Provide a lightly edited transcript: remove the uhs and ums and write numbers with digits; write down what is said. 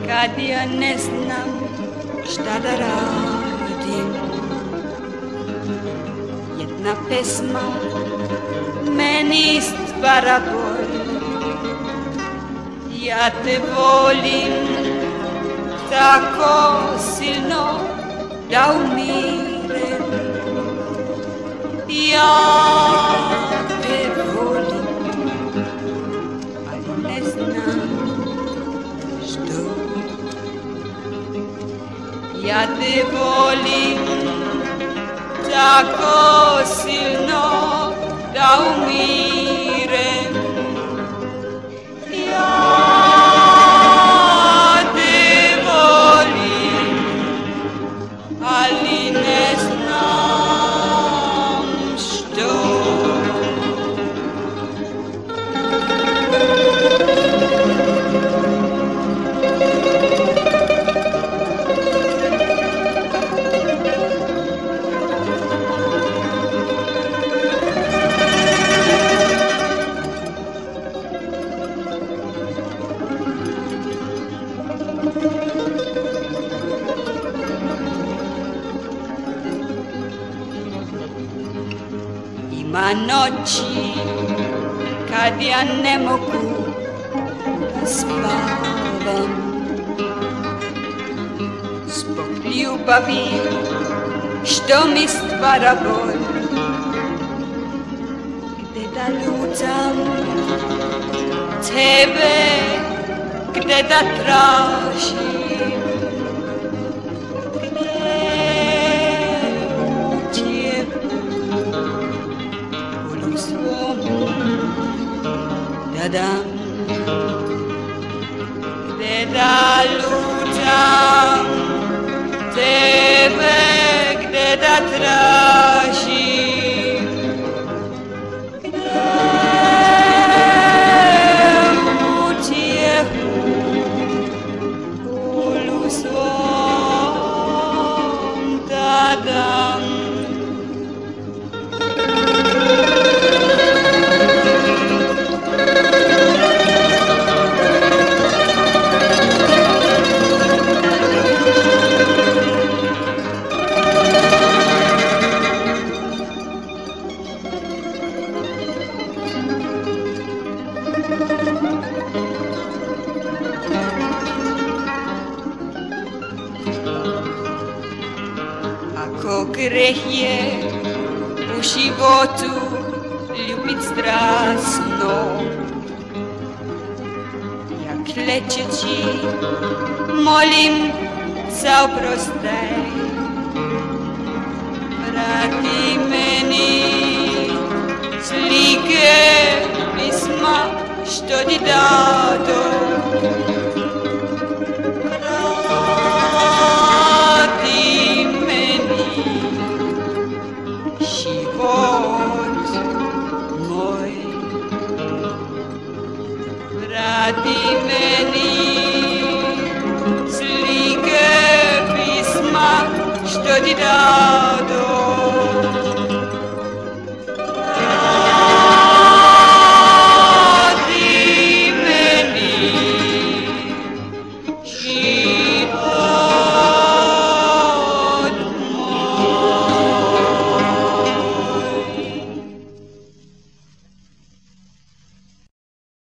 kad ja ne znam šta da radim. Jedna pesma meni stvara bol, ja te volim tako silno da umirem. Ja te volim, ali ne znam što. Ja te volim tako silno da umirem. Ja te volim, ali ne znam što. Ima noći kad ja ne mogu da spavam zbog ljubavi što mi stvara bol. Gde da lutam tebe, gde da tražim, da dam, gde da lutam tebe, gde da tražim, gde utjehu bolu svom da dam. Ako greh je u životu ljubit strasno, ja klećeći molim za oprostaj. Vrati meni slike pisma što ti dado. Vrati meni slike pisma što ti dam.